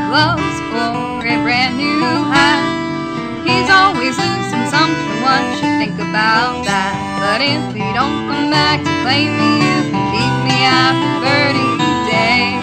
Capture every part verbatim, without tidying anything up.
gloves or a brand new hat. He's always losing something, one should think about that. But if he don't come back to claim me, you can keep me after thirty days.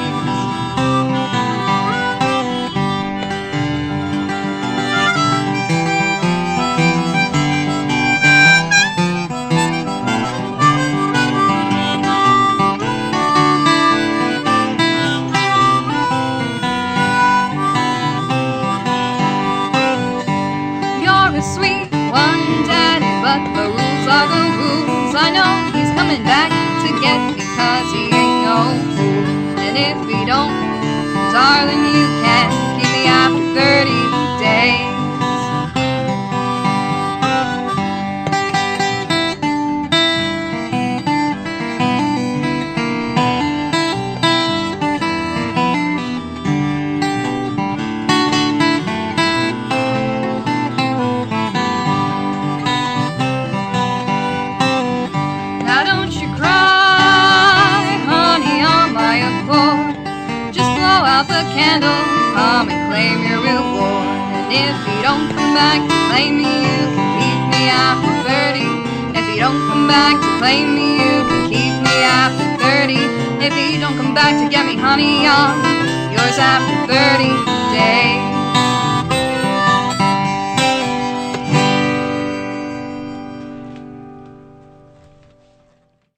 You're a sweet one, Daddy, but the rules are the rules. I know he's coming back to get me, cause he ain't no fool. And if he don't, darling, you can keep me after thirty days. Now don't you cry, honey, on my accord. Just blow out the candle, come and claim your reward. And if you don't come back to claim me, you can keep me after thirty. If you don't come back to claim me, you can keep me after thirty. If you don't come back to get me, honey, I'm yours after thirty.